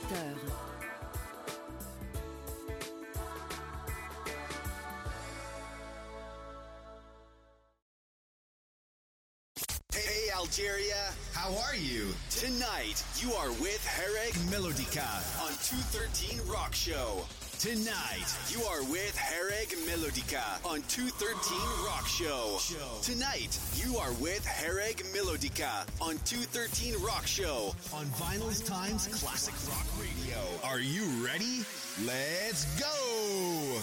20h. Hey Algeria, how are you? Tonight, you are with Hereg Melodica on 213 Rock Show. Tonight, you are with Hereg Melodica on 213 Rock Show. Tonight, you are with Hereg Melodica on 213 Rock Show on Vinyl's Times Classic Rock Radio. Are you ready? Let's go!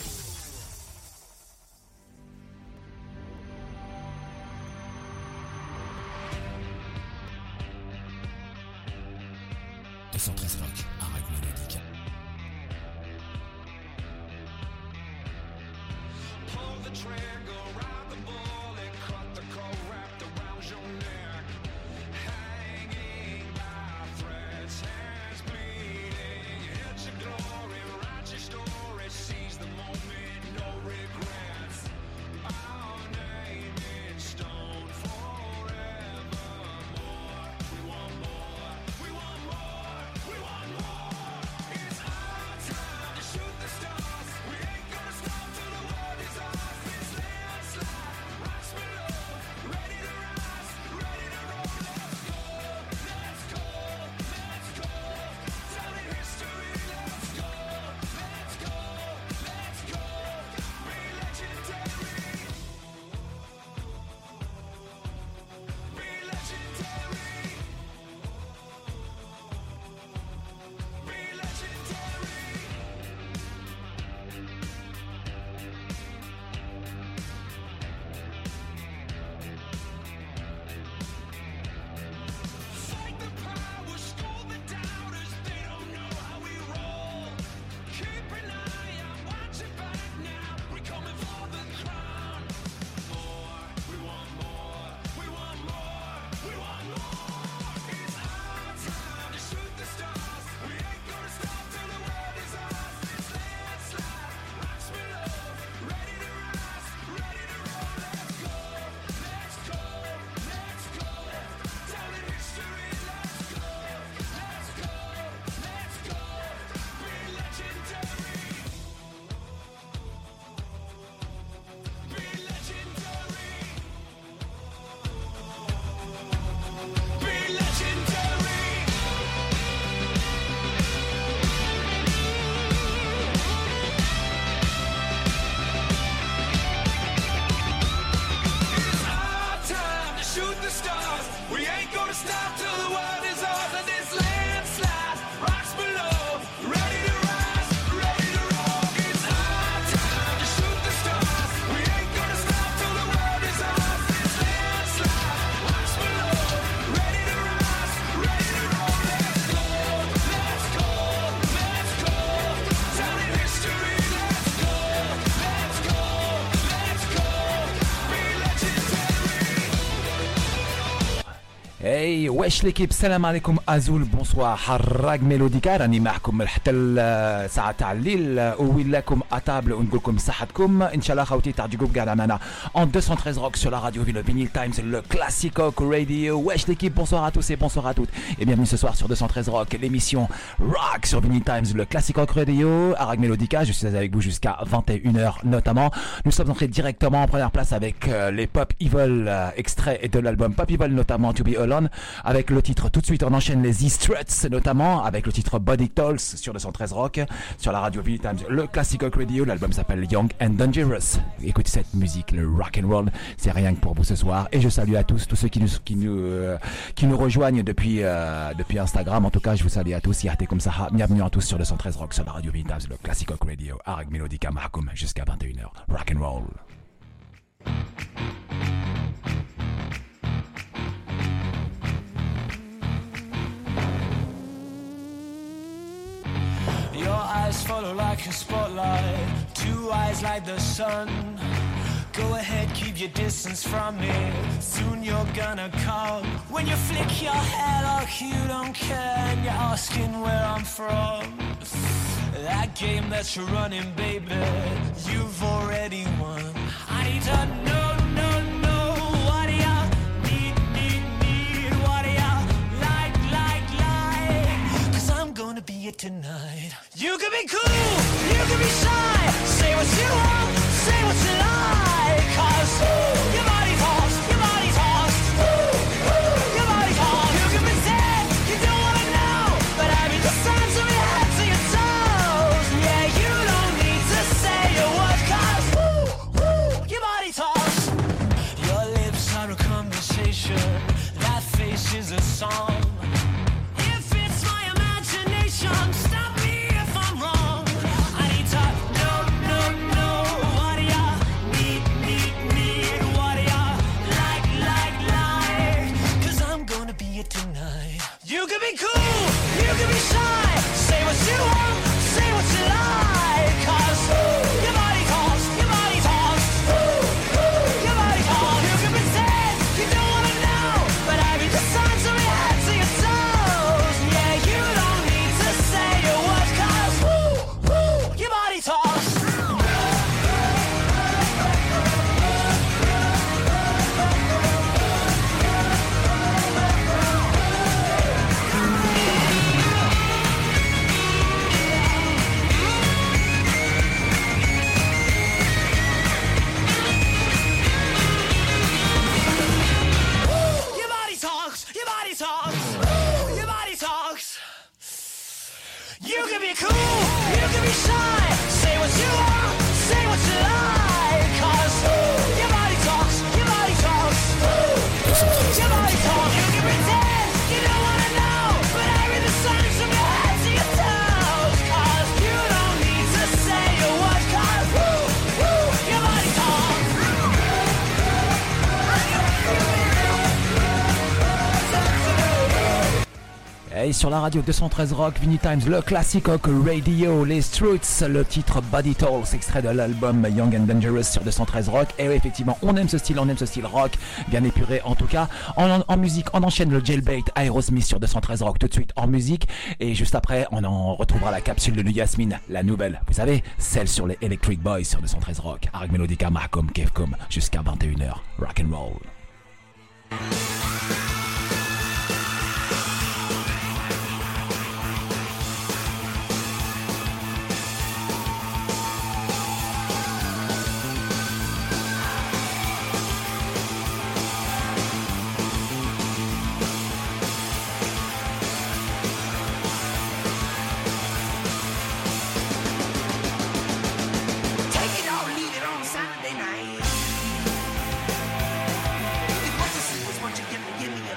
Rock, Hereg Melodica. Pull the trigger, ride the bullet, cut the coat wrapped around your neck. Hanging by threads, hands bleeding. Hit your glory, write your story, seize the moment, no regrets. Our name in stone forevermore. We want more, we want more, we want more. It's our time to shoot the stars. We ain't gonna stop till the world is ours. This landslide, rocks below, ready to rise, ready to roll. Let's go, let's go, let's go. Telling history, let's go, let's go, let's go. Be legendary. Be legendary. Be legendary. Fight the power, school the doubters. They don't know how we roll. Keep an eye out, watch it back now. We coming for the crown. More, we want more, we want more, we want more. It's our time to shoot the stars. We ain't gonna stop till the world is ours. This landslide, rocks below, ready to rise, ready to roll. Let's go, let's go, let's go. Telling history, let's go, let's go, let's go. Be legendary. Be legendary. Be legendary. It's our time to shoot the stars. We ain't gonna stop till the world is ours. And this landslide, rocks below, ready to rise, ready to roll. It's our time to shoot the stars. We ain't gonna stop till the world is ours. This landslide, rocks below, ready to rise, ready to roll. Let's go, let's go, let's go. Telling history, let's go, let's go, let's go. Be legendary. Hey wesh l'équipe, salam alaikum Azul, bonsoir حراق ميلوديكا. راني معكم حتى الساعة تاع الليل وويلاكم اتابل ونقولكم صحتكم ان شاء الله خوتي تعجبكم قاعد معنا en 213 rock sur la radio Vinyl Times, le Classic Rock Radio. Wesh l'équipe, bonsoir à tous et bonsoir à toutes et bienvenue ce soir sur 213 rock, l'émission rock sur Vinyl Times, le Classic Rock Radio. Hereg Melodica, je suis avec vous jusqu'à 21h notamment. Nous sommes entrés directement en première place avec les Pop Evil extraits de l'album Pop Evil, notamment To Be Alone, avec le titre. Tout de suite on enchaîne les E-Struts, notamment avec le titre Body Tolls sur 213 rock sur la radio Vinyl Times, le Classic Rock Radio. L'album s'appelle Young and Dangerous. Écoutez cette musique, le rock and roll, c'est rien que pour vous ce soir. Et je salue à tous ceux qui nous rejoignent depuis Instagram. En tout cas, je vous salue à tous. Yahté comme ça. Bienvenue à tous sur 213 rock sur la radio Vinyl Times, le Classic Rock Radio. Hereg Melodica Mahkoum jusqu'à 21h. Rock and roll. Your eyes follow like a spotlight, two eyes like the sun. Go ahead, keep your distance from me. Soon you're gonna come. When you flick your hair like you don't care, and you're asking where I'm from. That game that you're running, baby, you've already won. I need to know, what do you need, what do you like? 'Cause I'm gonna be a tonight. You can be cool, you can be shy. Say what you want, say what you like. 'Cause your body talks, your body talks. Your body talks. You can pretend you don't wanna know, but I read the signs from your head to your toes. Yeah, you don't need to say a word, 'cause your body talks. Your lips are a conversation, that face is a song. If it's my imagination, stop me if I'm wrong. I need to know what do ya need, what do ya like, 'cause I'm gonna be it tonight. You can be cool, you can be shy, say what you want, say what you like. 'Cause your body talks, your body talks. Your body talks. You can pretend you don't wanna know, but I read the signs from your head to your toes. Yeah, you don't need to say a word, 'cause your body talks. Your body talks, your body talks, your body talks. You can be cool, you can be shy, say what you want, say what you like. 'Cause your body talks, your body talks. Your body talks. You can pretend you don't wanna know, but I read the signs from your head to your toes. 'Cause you don't need to say a word, 'cause your body talks. Et sur la radio 213 Rock, Vinny Times, le classique rock radio, les Struts, le titre Body Talks, extrait de l'album Young and Dangerous sur 213 Rock. Et oui, effectivement, on aime ce style rock, bien épuré en tout cas. En musique, on enchaîne le Jailbait Aerosmith sur 213 Rock tout de suite en musique. Et juste après, on en retrouvera la capsule de Yasmine, la nouvelle, vous savez, celle sur les Electric Boys sur 213 Rock. Arag Melodica, Mahkom, Kefkom, jusqu'à 21h. Rock and roll. Take it or leave it on Saturday night. If what you see is what you give me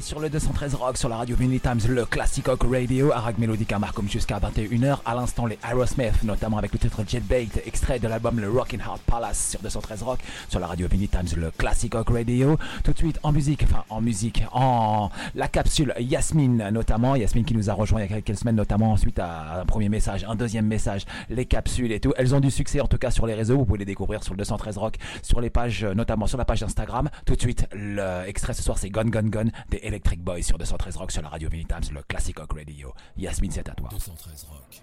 sur le 213 Rock, sur la radio Vinny Times, le Classic Rock Radio, Arag Melodica Marcom jusqu'à 21h. À l'instant, les Aerosmith, notamment avec le titre Jet Bait, extrait de l'album Le Rockin' Heart Palace sur 213 Rock, sur la radio Vinny Times, le Classic Rock Radio. Tout de suite en musique, en la capsule Yasmine, notamment. Yasmine qui nous a rejoint il y a quelques semaines, notamment suite à un premier message, un deuxième message, les capsules et tout. Elles ont du succès, en tout cas sur les réseaux. Vous pouvez les découvrir sur le 213 Rock, sur les pages, notamment sur la page Instagram. Tout de suite, l'extrait ce soir, c'est Gone Gone Gone des Electric Boys sur 213 Rock, sur la radio Vinny Times, le Classic Rock Radio. Yasmine, c'est à toi. 213 Rock.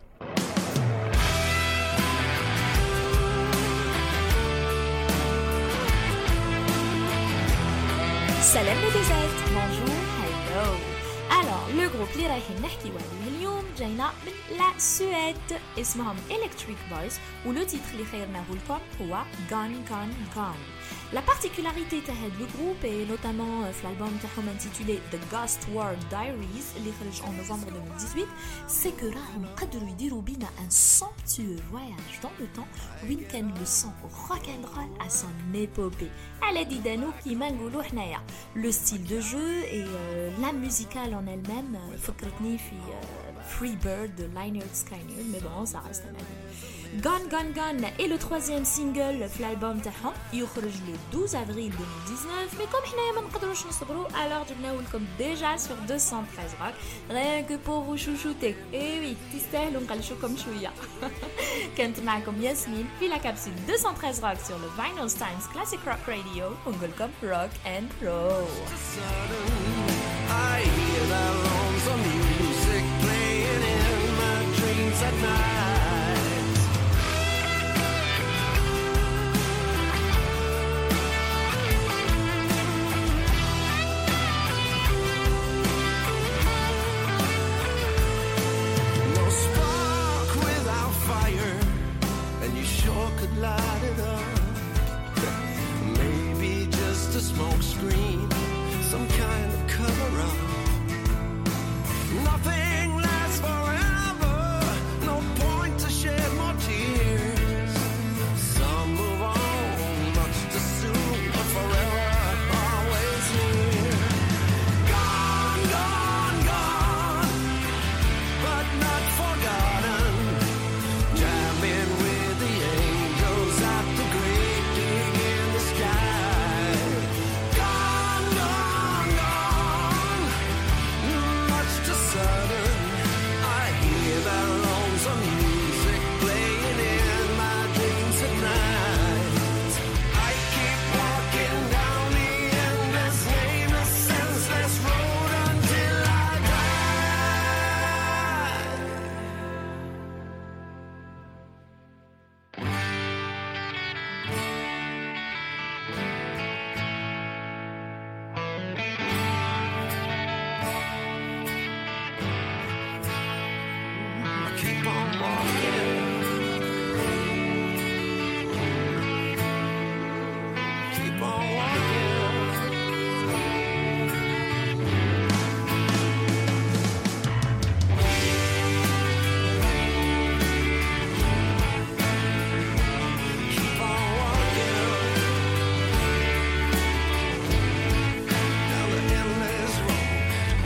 سلام لديزات bonjour hello. Alors le groupe اللي رايحين نحكيو عليه اليوم جاينا من لا سويد اسمهم Electric Boys ولو تيتر اللي خيرناه لكم هو Gone Gone Gone. La particularité de ce groupe et notamment l'album intitulé The Ghost War Diaries اللي خرج en novembre 2018 c'est que راهم قدروا يديروا بينا un somptueux voyage dans le temps وين كان le son rock and roll à son épopée. على ديدانو كيما نقولوا حنايا le style de jeu et la musicale en elle-même فكرتني في Free Bird de Lynyrd Skynyrd mais bon ça reste un avis. Gone Gone Gone est le troisième single في l'album تاعهم يخرج le 12 avril 2019 mais comme حنايا ما نقدروش نصبروا alors جبناه لكم déjà sur 213 Rock rien que pour vous chouchouter. Et oui تستاهلوا نقلشوكم شويه. كنت معكم ياسمين في la capsule 213 Rock sur le Vinyl Times Classic Rock Radio ونقول لكم Rock and Roll. I hear that lonesome music playing in my dreams at night. No spark without fire, and you sure could light it up. Maybe just a smoke screen, some kind of cover-up. Nothing lasts forever, no point to shed more tears. Some move on much too soon, but forever always here. Gone, gone, gone, but not forgotten. Jamming with the angels at the great gig in the sky. Gone, gone, gone, much too sudden. I hear that lonesome music playing in my dreams at night. I keep walking down the endless, nameless, senseless road until I die. I keep on walking. Keep on walking. Keep on walking. Down the endless road.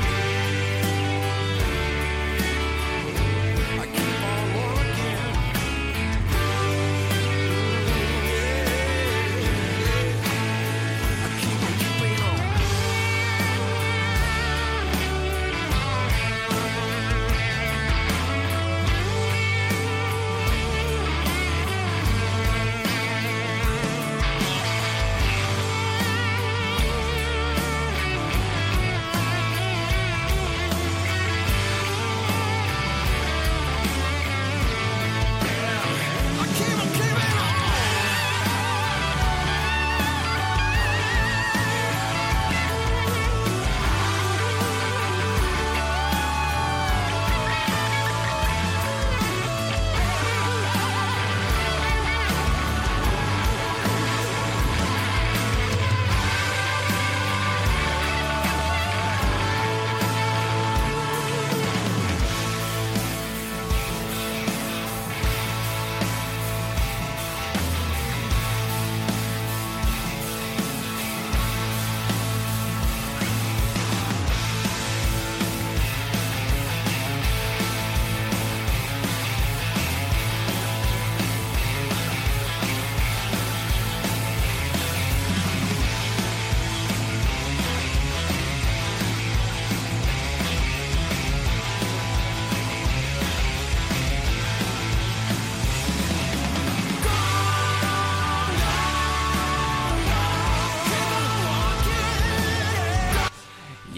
I keep on walking.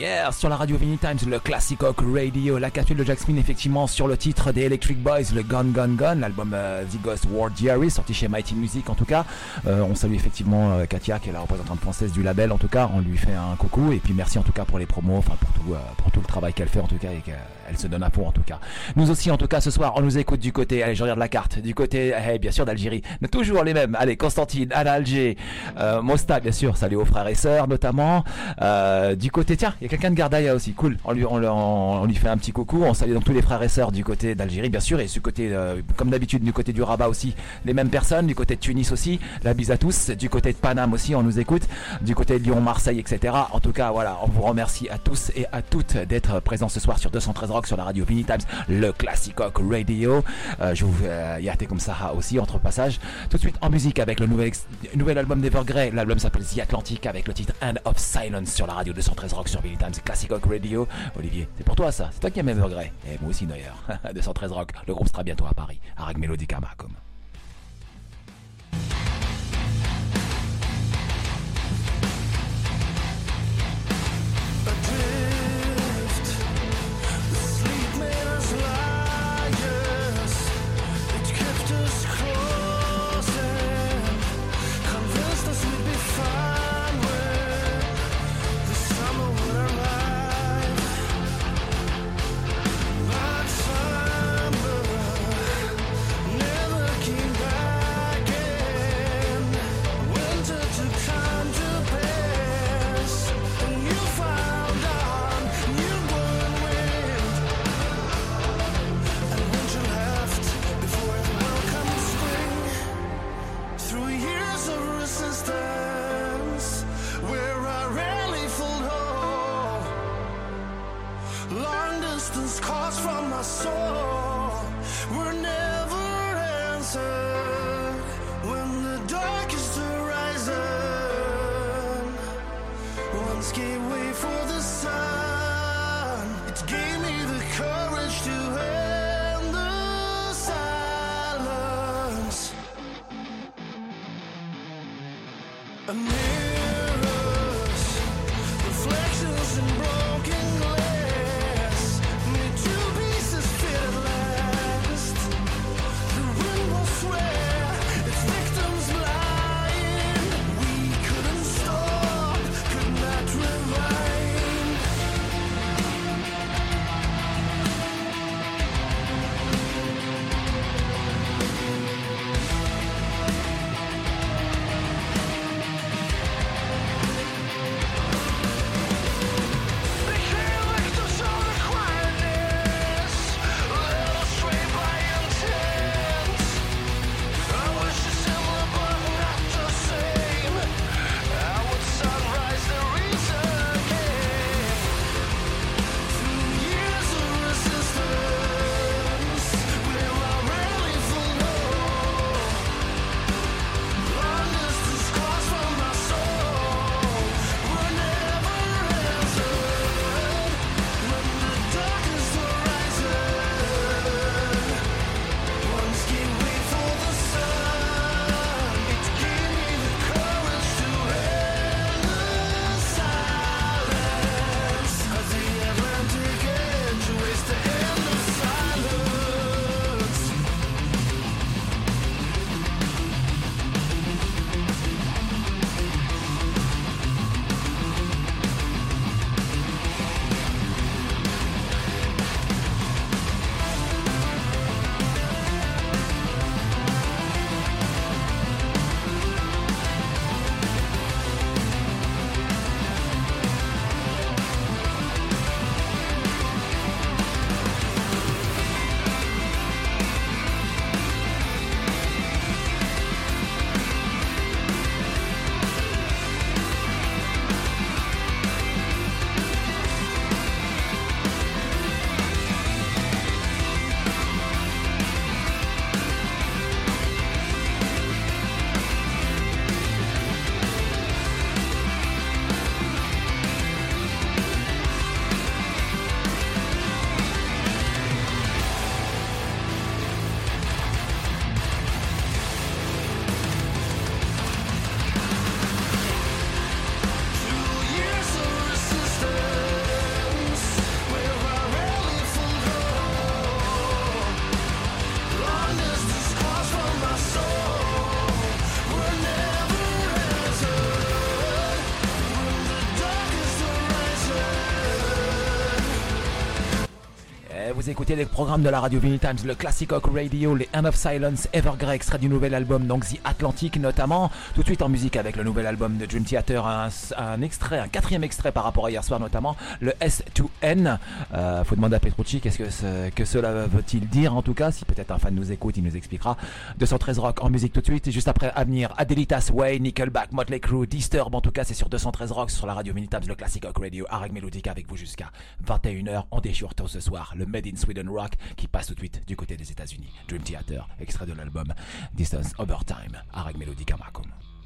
Yeah, sur la radio Vinny Times, le Classic Rock Radio, la capsule de Jack Smith, effectivement, sur le titre des Electric Boys, le Gun Gun Gun, l'album The Ghost World Diary, sorti chez Mighty Music en tout cas. On salue effectivement Katia, qui est la représentante française du label en tout cas. On lui fait un coucou et puis merci en tout cas pour les promos, enfin pour tout le travail qu'elle fait en tout cas et qu'elle se donne à fond en tout cas. Nous aussi en tout cas ce soir, on nous écoute du côté, allez je regarde la carte, du côté, bien sûr d'Algérie, mais toujours les mêmes. Allez, Constantine, Anna Alger, Mosta bien sûr, salut aux frères et sœurs notamment. Du côté, tiens, il y a quelqu'un de Gardaïa aussi, cool. On lui fait un petit coucou. On salue donc tous les frères et sœurs du côté d'Algérie, bien sûr, et du côté, comme d'habitude, du côté du Rabat aussi, les mêmes personnes. Du côté de Tunis aussi, la bise à tous. Du côté de Paname aussi, on nous écoute. Du côté de Lyon, Marseille, etc. En tout cas, voilà, on vous remercie à tous et à toutes d'être présents ce soir sur 213 Rock, sur la radio Vinny Times, le Classic Rock Radio. Je vous yate comme ça aussi entre passage. Tout de suite en musique avec le nouvel album d'Evergrey. L'album s'appelle The Atlantic avec le titre End of Silence sur la radio 213 Rock sur Vinny Times, Classic Rock Radio. Olivier, c'est pour toi ça, c'est toi qui aimes Evergrey. Et moi aussi d'ailleurs. 213 Rock, le groupe sera bientôt à Paris. Arag Melodica Macom. vous écoutez les programmes de la radio Vinyl Times, le Classic Rock Radio, les End of Silence, Evergrey, extrait du nouvel album, donc The Atlantic notamment. Tout de suite en musique avec le nouvel album de Dream Theater, un extrait, un quatrième extrait par rapport à hier soir notamment, le S2N. Faut demander à Petrucci que cela veut-il dire en tout cas. Si peut-être un fan nous écoute, il nous expliquera. 213 Rock en musique tout de suite. Et juste après, à venir, Adelitas Way, Nickelback, Motley Crue, Disturb. En tout cas, c'est sur 213 Rock sur la radio Vinyl Times, le Classic Rock Radio, Arag Melodica avec vous jusqu'à 21h. On déchire tôt ce soir le Made in Sweden Rock qui passe tout de suite du côté des États-Unis. Dream Theater, extrait de l'album Distance Over Time. Arag Melodica Macum.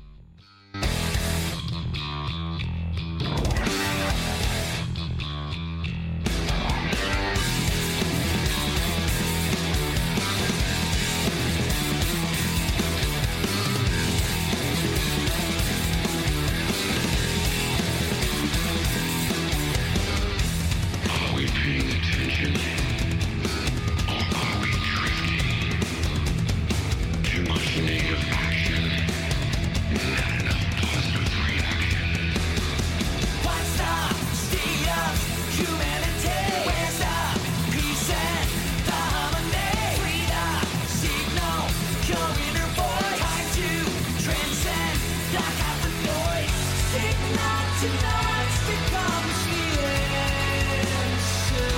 Are we paying attention? Or are we drifting? Too much negative action. Not enough positive reaction. What's the state of humanity? Where's the peace and the harmony? Free the signal, your inner voice. Time to transcend, block out the noise. Signal to noise becomes the answer.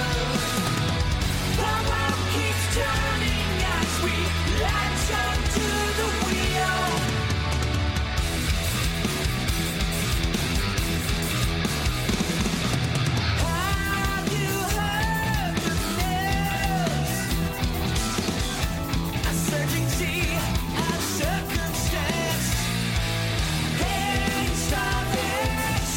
The world keeps turning as we latch onto the wheel. Have you heard the news? A certainty, a circumstance. Hey, stop it.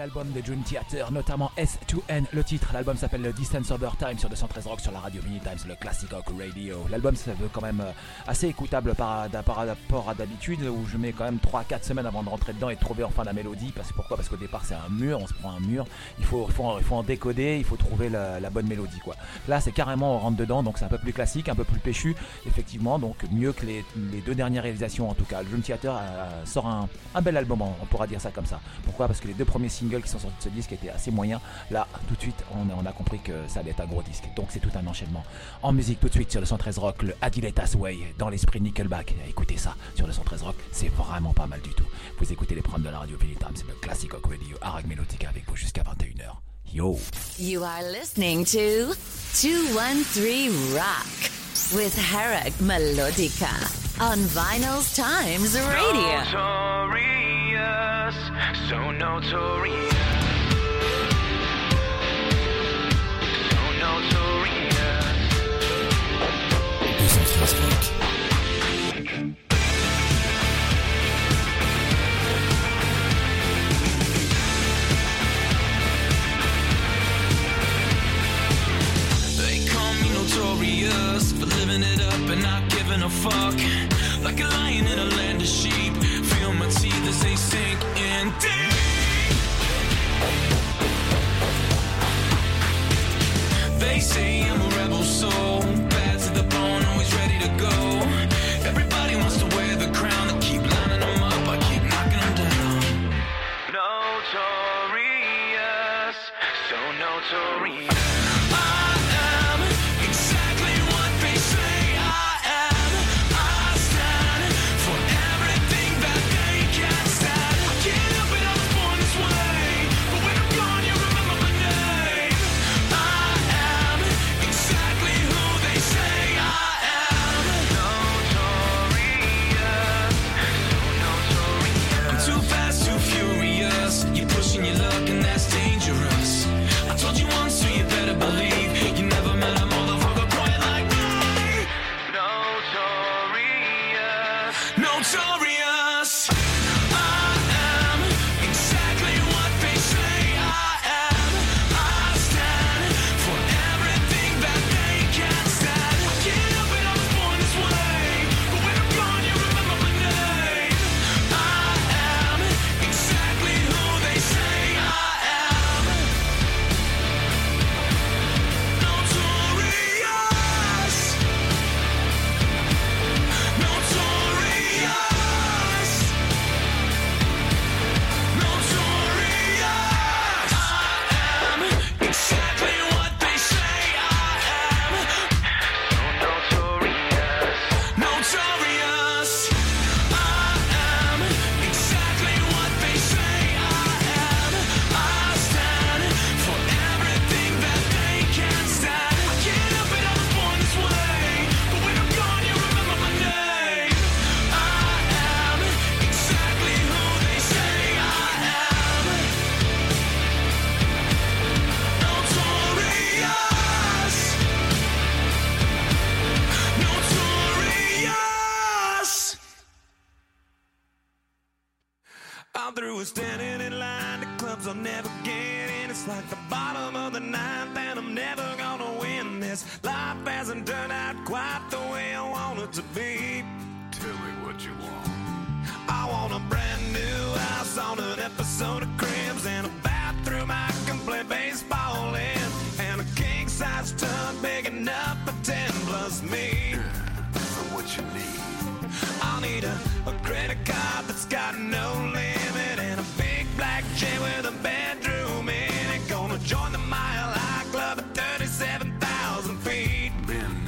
l'album de Dream Theater, notamment S2N, le titre. L'album s'appelle Distance Over Time sur 213 Rock sur la radio Mini Times, le Classic Rock Radio. L'album se veut quand même assez écoutable par rapport à d'habitude, où je mets quand même 3-4 semaines avant de rentrer dedans et de trouver enfin la mélodie. Pourquoi ? Parce qu'au départ c'est un mur, on se prend un mur, il faut en décoder, il faut trouver la bonne mélodie quoi. Là c'est carrément on rentre dedans, donc c'est un peu plus classique, un peu plus péchu, effectivement, donc mieux que les deux dernières réalisations en tout cas. Dream Theater sort un bel album, on pourra dire ça comme ça. Pourquoi ? Parce que les deux premiers singles qui sont sortis de ce disque étaient assez moyens. Là, tout de suite, on a compris que ça allait être un gros disque. Donc c'est tout un enchaînement. En musique, tout de suite sur le 113 Rock, le Adiletas Way, dans l'esprit Nickelback. Écoutez ça sur le 113 Rock, c'est vraiment pas mal du tout. Vous écoutez les programmes de la radio Mini Times, c'est le Classic Rock Radio, Arag Melodica avec vous jusqu'à 21h. Yo! You are listening to 213 Rock with Harag Melodica on Vinyl's Times Radio. Notorious, so notorious. So notorious. 213 Rock. Notorious for living it up and not giving a fuck. Like a lion in a land of sheep. Feel my teeth as they sink in deep. They say I'm a rebel soul, bad to the bone, always ready to go. Everybody wants to wear the crown. I keep lining them up, I keep knocking them down. Notorious, so notorious. Standing in line, the clubs I'll never get in. It's like the bottom of the ninth, and I'm never gonna win this. Life hasn't turned out quite the way I want it to be. Tell me what you want. I want a brand new house on an episode of Cribs, and a bathroom I can play baseball in, and a king-size tub big enough for 10 plus me. So what you need? I'll need a credit card that's got no limit, and a big black jet with a bedroom in it. Gonna join the Mile High Club at 37,000 feet. Been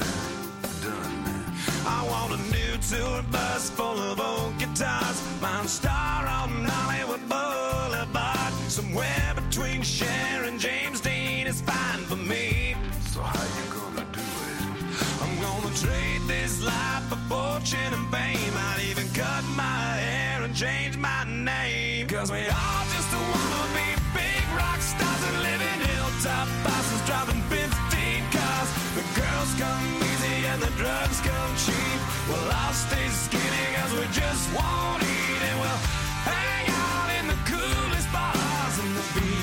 done. I want a new tour bus full of old guitars. Mine star on Hollywood Boulevard. Somewhere between Cher and James Dean is fine for me. So how you gonna do it? I'm gonna trade this life for fortune and fame. I'd even cut my hair and change my name. Cause we all just wanna be big rock stars and live in hilltop houses driving 15 cars. The girls come easy and the drugs come cheap. Well, I'll stay skinny cause we just won't eat. And we'll hang out in the coolest bars in the beach.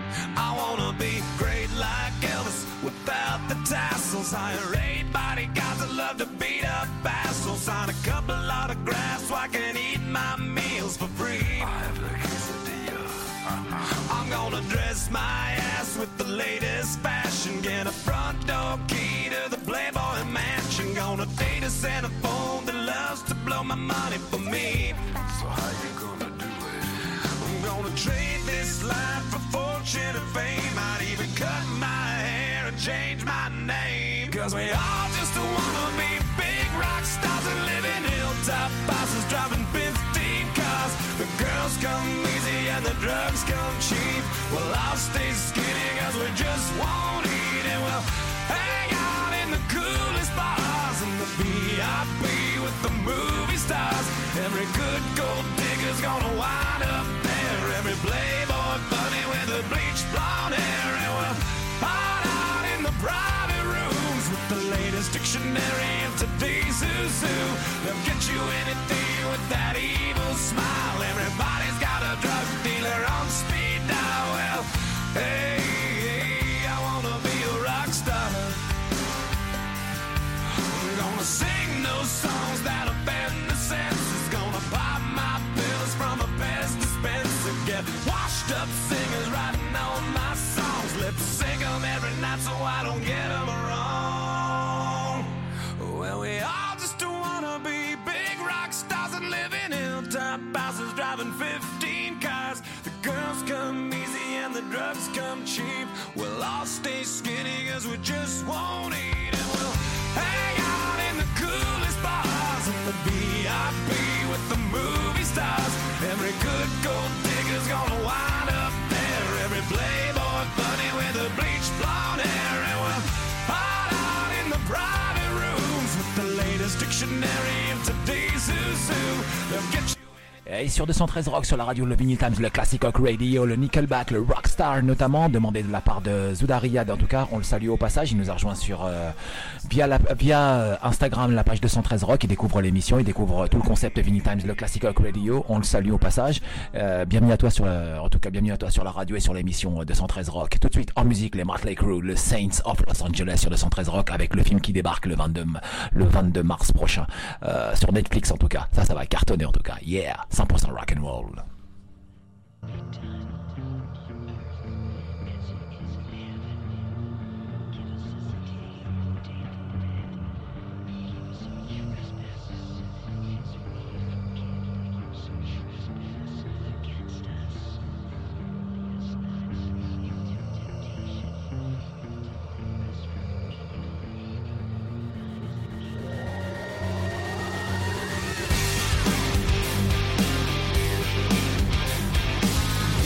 I wanna be great like Elvis without the tassels. Hire 8 bodyguards that love to beat up assholes. Sign a couple autographs so I can eat my meals for free. I have the quesadilla. I'm gonna dress my ass with the latest fashion. Get a front door key to the Playboy Mansion. Gonna date a Santa phone that loves to blow my money for me. So how you gonna do it? I'm gonna trade this life for fortune and fame. I'd even cut my hair and change my name. Cause we all just wanna be big rock stars and live in hilltop houses, driving 15 cars. The girls come easy and the drugs come cheap. Well, I'll stay skinny cause we just won't eat. And we'll hang out in the coolest bars and the VIP with the movie stars. Every good gold digger's gonna wind up there. Every playboy bunny with the bleached blonde hair. And we'll hide out in the private rooms with the latest dictionary of today's zoo. They'll get you anything with that evil smile. Everybody's got a drug dealer on speed dial. Well, hey, hey, I wanna be a rock star. I'm gonna sing those songs that offend the senses. Gonna pop my pills from a Pez dispenser. Get washed up singers writing all my songs. Lip sync them every night so I don't get them wrong. Well, we all just wanna be big rock stars and live in hilltop houses, driving 15 cars. The girls come easy and the drugs come cheap. We'll all stay skinny cause we just won't eat. And we'll hang out in the coolest bars and the VIP with the movie stars. Every good gold digger's gonna wind up there. Every playboy bunny with the bleached blonde hair. And we'll hide out in the private rooms with the latest dictionary of today's zoo. They'll get you. Et sur 213 Rock, sur la radio, le Vinyl Times, le Classic Rock Radio, le Nickelback, le Rockstar notamment, demandé de la part de Zoudariad. En tout cas, on le salue au passage. Il nous a rejoint sur via Instagram, la page 213 Rock. Il découvre l'émission, il découvre tout le concept de Vinyl Times, le Classic Rock Radio. On le salue au passage. Bienvenue à toi bienvenue à toi sur la radio et sur l'émission 213 Rock. Tout de suite en musique, les Motley Crue, le Saints of Los Angeles sur 213 Rock, avec le film qui débarque le 22 mars prochain sur Netflix. En tout cas, ça va cartonner en tout cas. Yeah. 100% rock and roll. I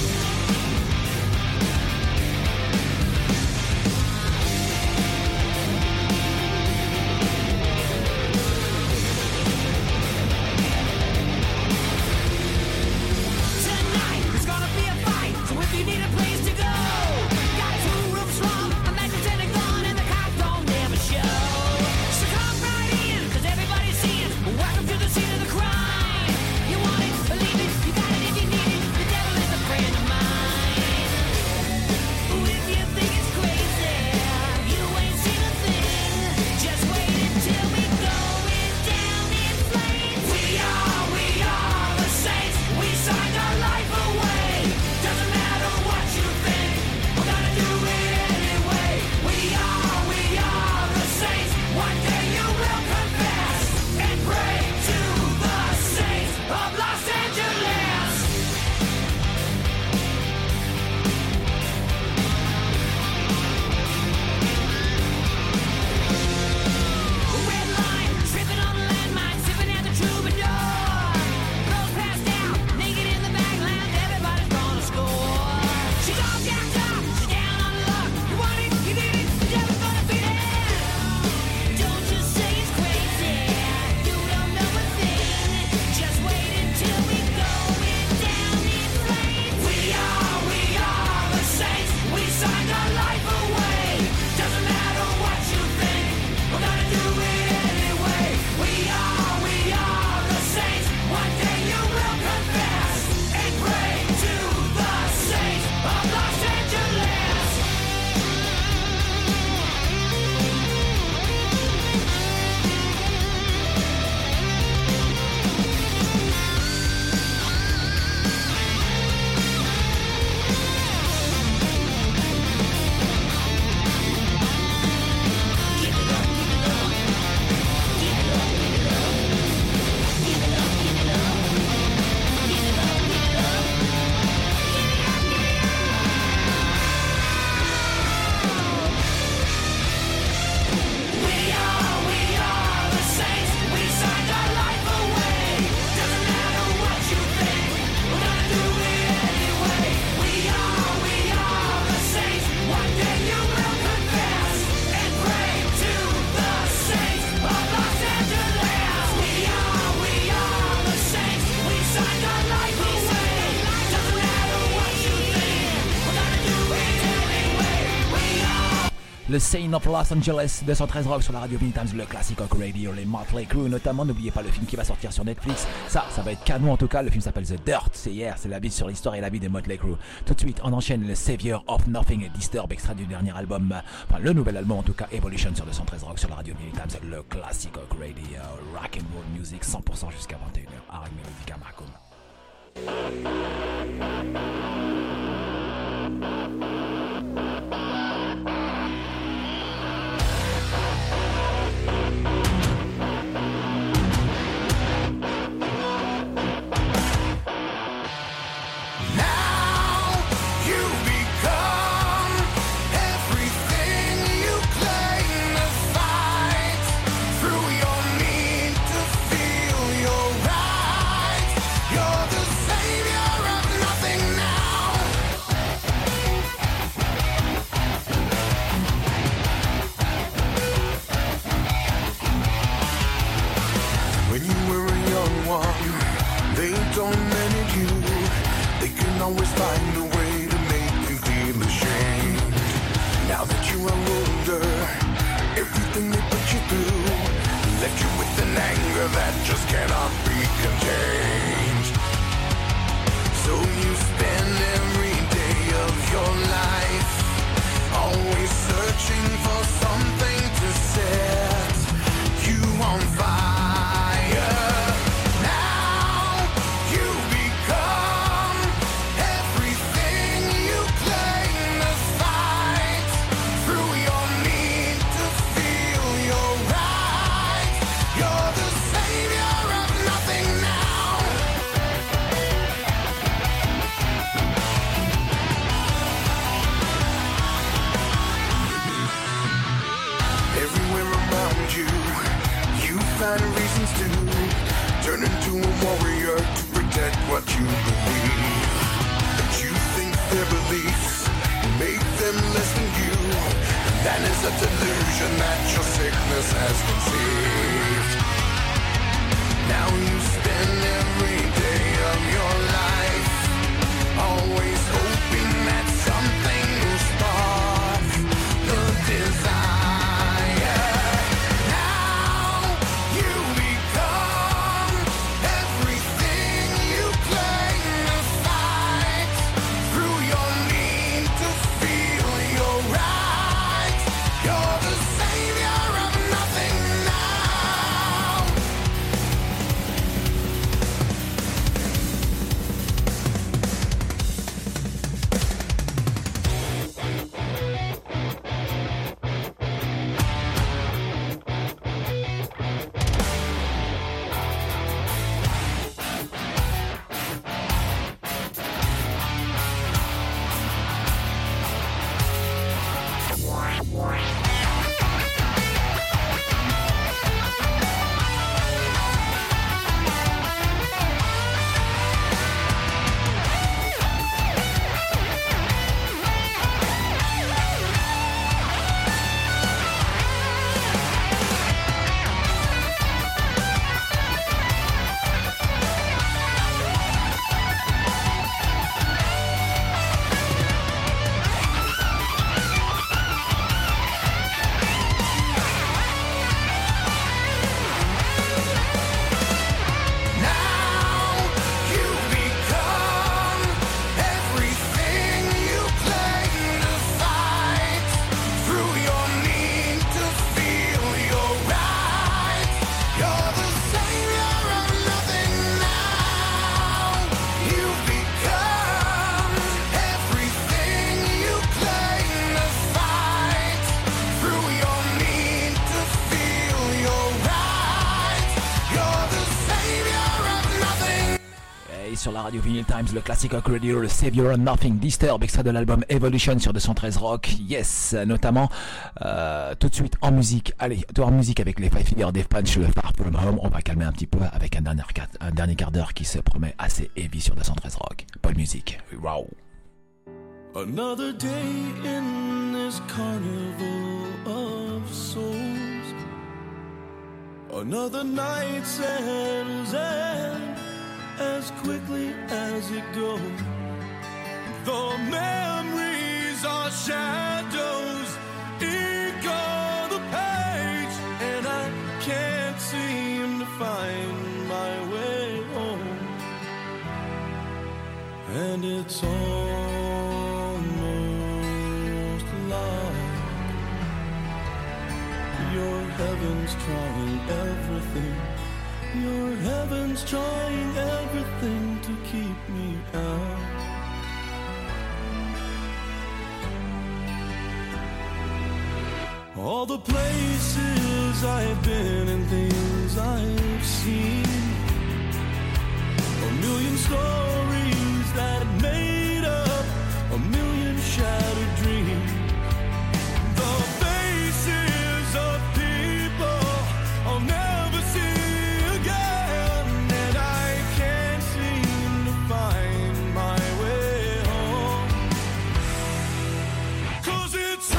le Scene of Los Angeles, 213 Rock sur la radio Vinyl Times, le Classic Rock Radio, les Motley Crue notamment. N'oubliez pas le film qui va sortir sur Netflix. Ça va être canon en tout cas. Le film s'appelle The Dirt. C'est hier, c'est la vie sur l'histoire et la vie des Motley Crue. Tout de suite, on enchaîne le Savior of Nothing et Disturb, extrait du dernier album, enfin le nouvel album en tout cas, Evolution sur 213 Rock sur la radio Vinyl Times, le Classic Rock Radio, rock and roll music 100% jusqu'à 21h. Harry Melodica Marcom. Always find a way to make you feel ashamed. Now that you are older, everything they put you through left you with an anger that just cannot be contained. So you spend every day of your life always searching for something to set you on fire. Find reasons to turn into a warrior to protect what you believe. But you think their beliefs make them less than you. That is a delusion that your sickness has conceived. Now you spend every day of your life always hoping that something will spark the desire. Sur la radio Vinyl Times, le Classic Rock Radio, le Savior of Nothing, Disturb, extrait de l'album Evolution sur 213 Rock, yes, notamment tout de suite en musique. Allez, toi en musique avec les Five Finger Death Punch, le Far From Home. On va calmer un petit peu avec un dernier quart d'heure qui se promet assez heavy sur 213 Rock. Bonne musique, wow. Another day in this carnival of souls. Another night settles in as quickly as it goes. The memories are shadows in and it's almost like your heaven's trying everything. Your heaven's trying everything to keep me out. All the places I've been and things I've seen, a million stories that made up a million shattered dreams. The faces of people I'll never see again, and I can't seem to find my way home. 'Cause it's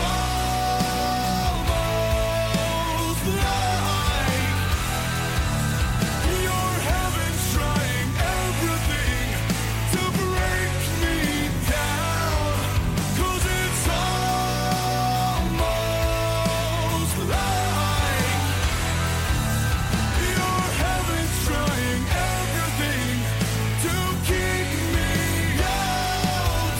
almost like your heaven's trying everything to break me down. 'Cause it's almost like your heaven's trying everything to keep me out.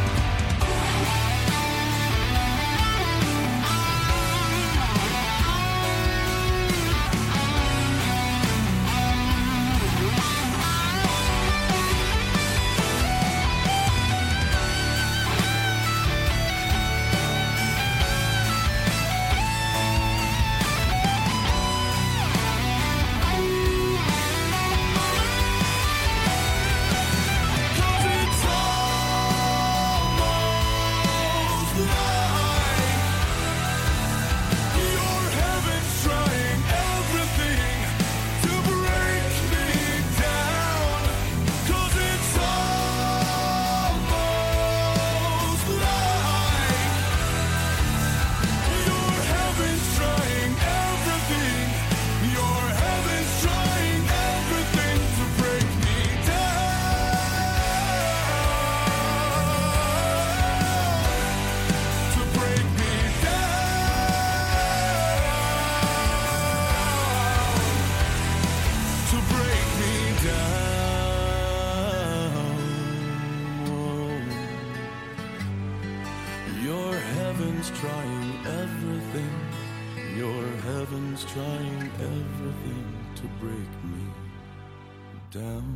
Your heaven's trying everything. Your heaven's trying everything to break me down.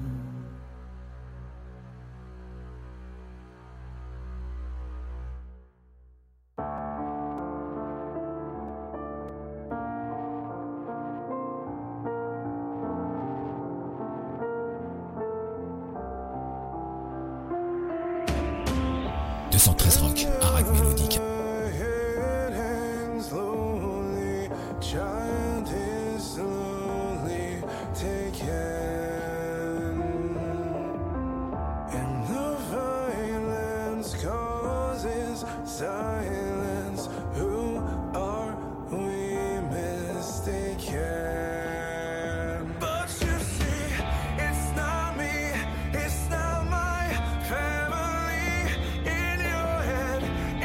Rock, Arag Mélodique. Child is slowly taken, and the violence causes silence. Who are we mistaken? But you see, it's not me, it's not my family. In your head,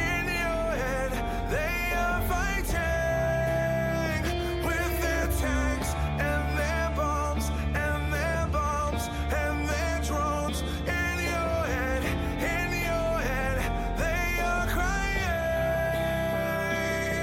they are fighting with their tanks and their bombs and their bombs and their drones. In your head, they are crying.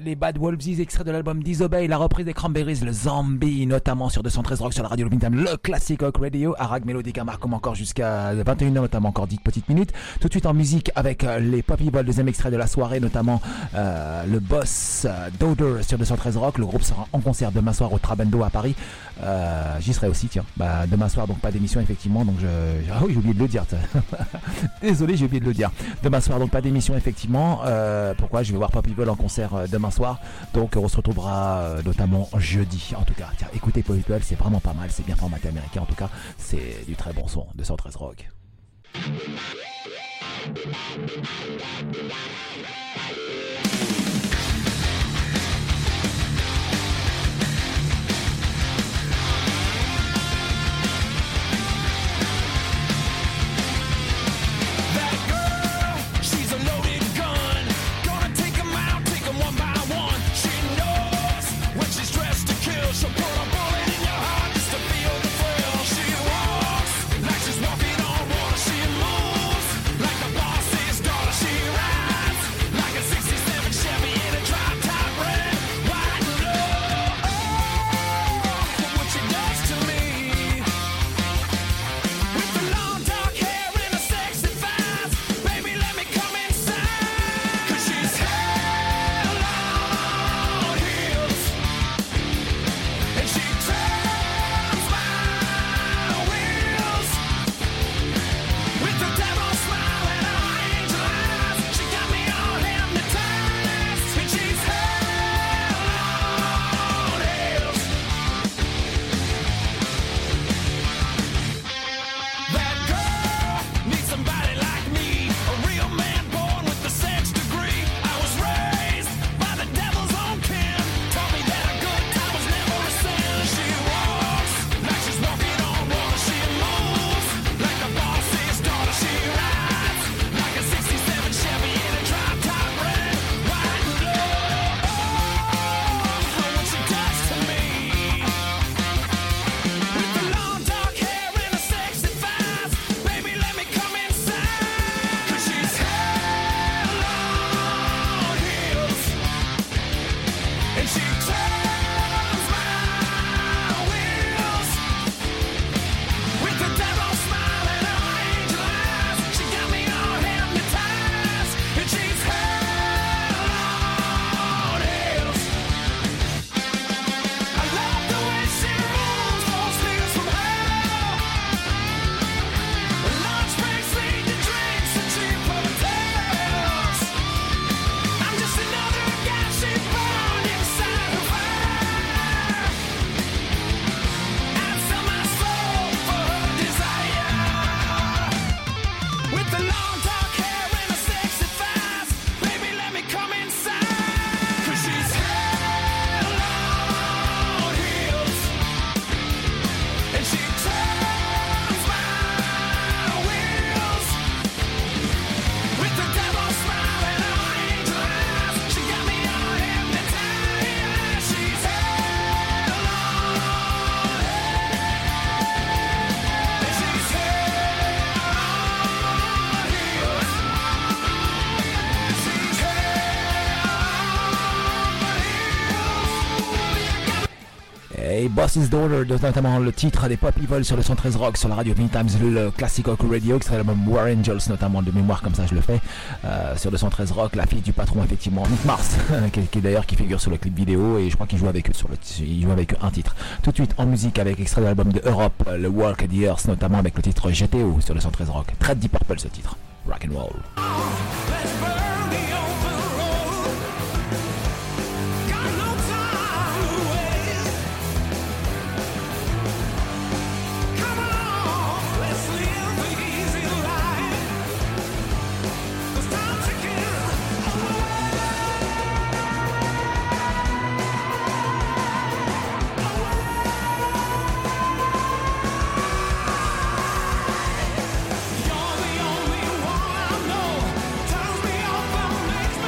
les Bad Wolves, extrait de l'album Disobey, la reprise des Cranberries, le Zombie, notamment sur 213 Rock sur la radio Time, le Classic Rock Radio, Arag Melodica marque comme encore jusqu'à 21h, notamment encore 10 petites minutes. Tout de suite en musique avec les Poppy Ball, deuxième extrait de la soirée, notamment le Boss Daughter sur 213 Rock. Le groupe sera en concert demain soir au Trabendo à Paris. J'y serai aussi, tiens. Demain soir, donc pas d'émission effectivement, donc ah oui, j'ai oublié de le dire. Désolé, j'ai oublié de le dire. Demain soir, donc pas d'émission effectivement. Pourquoi? Je vais voir Poppy Ball en concert demain soir. Donc on se retrouvera notamment jeudi. En tout cas, tiens, écoutez Poppy Ball, c'est vraiment pas mal, c'est bien formaté américain. En tout cas, c'est du très bon son. 213 Rock. She'll put a bullet in your heart just to feel the thrill. She walks like she's walking on water. She moves like the boss's daughter. She rides like a 67 Chevy in a drop-top red, white and blue. Oh, what she does to me. With the long dark hair and a sexy thighs, baby, let me come inside. 'Cause she's hell on heels. And she turns my wheels with the devil smile and her angel eyes. She got me all hypnotized, and she's hell on heels. That girl needs somebody like me, a real man born with the sex degree. I was raised by the devil's own kin. Taught me that a good time was never a sin. She walks like she's walking on water. She moves like the boss's daughter. She rides like a 67 Chevy in a drop-top red, white and blue. Oh, what she does to me. With the long dark hair and a sexy thighs, baby, let me come inside. 'Cause she's hell on heels. And she turns my wheels with the devil smile and her angel eyes. She got me all hypnotized, and she's hell on heels. I love the way she moves, those heels from hell. Lunch breaks lead to drinks and cheap hotels. I'm just another guy she burned inside her fire. I'd sell my soul for her desire. With the long dark hair and the sexy thighs, baby, let me come inside. 'Cause she's hell on heels. And she turns my wheels with the devil smile and her angel eyes. She got me all hypnotized. She's hell on heels. And she's hell on heels. She's hell on heels. Et Boss's Daughter, notamment le titre des Poppy Ball sur le 113 Rock sur la radio Times, le Classic Rock Radio, extrait de l'album War Angels, notamment de mémoire comme ça je le fais, sur le 113 Rock, la fille du patron effectivement, Nick Mars, qui d'ailleurs qui figure sur le clip vidéo, et je crois qu'il joue avec eux il joue avec eux un titre. Tout de suite en musique avec extrait de l'album de Europe, le Walk of the Earth, notamment avec le titre GTO sur le 113 Rock. Très Deep Purple ce titre, rock and roll. Let's burn the open road. Got no time to waste. Come on, let's live the easy life. 'Cause time's ticking You're the only one I know. Turns me off and makes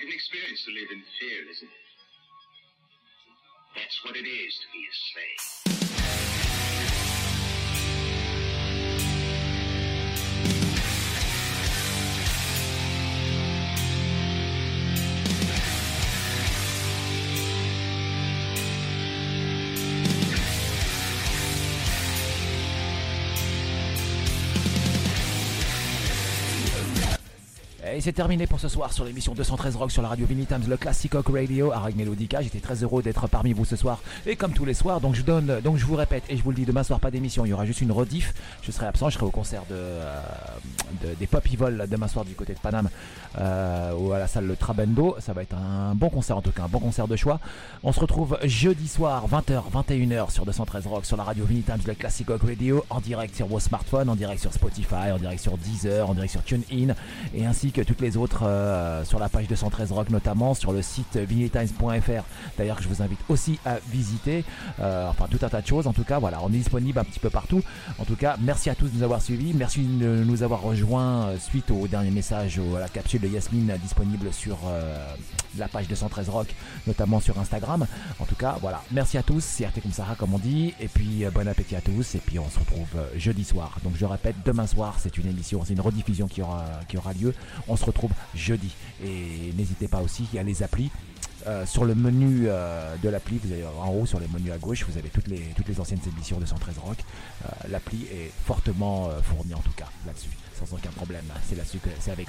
quite an experience to live in fear, isn't it? That's what it is to be a slave. Et c'est terminé pour ce soir sur l'émission 213 Rock sur la radio Vinny Times, le Classic Rock Radio avec Melodica. J'étais très heureux d'être parmi vous ce soir et comme tous les soirs. Donc je vous répète et je vous le dis, demain soir pas d'émission, il y aura juste une rediff. Je serai absent, je serai au concert des Pop Evil demain soir du côté de Paname ou à la salle Le Trabendo. Ça va être un bon concert en tout cas, un bon concert de choix. On se retrouve jeudi soir 20h, 21h sur 213 Rock sur la radio Vinny Times, le Classic Rock Radio, en direct sur vos smartphones, en direct sur Spotify, en direct sur Deezer, en direct sur TuneIn et ainsi que toutes les autres sur la page 213 Rock, notamment sur le site vinytimes.fr d'ailleurs, que je vous invite aussi à visiter, enfin tout un tas de choses. En tout cas voilà, on est disponible un petit peu partout. En tout cas merci à tous de nous avoir suivis, merci de nous avoir rejoints suite au dernier message, à la capsule de Yasmine disponible sur la page 213 Rock, notamment sur Instagram. En tout cas voilà, merci à tous, c'est RT comme Sarah comme on dit, et puis bon appétit à tous, et puis on se retrouve jeudi soir. Donc je répète, demain soir c'est une émission, c'est une rediffusion qui aura lieu. On se retrouve jeudi et n'hésitez pas aussi à les applis. Sur le menu de l'appli, vous avez en haut sur les menus à gauche, vous avez toutes les anciennes émissions de 213 Rock. L'appli est fortement fournie en tout cas là-dessus, sans aucun problème. C'est avec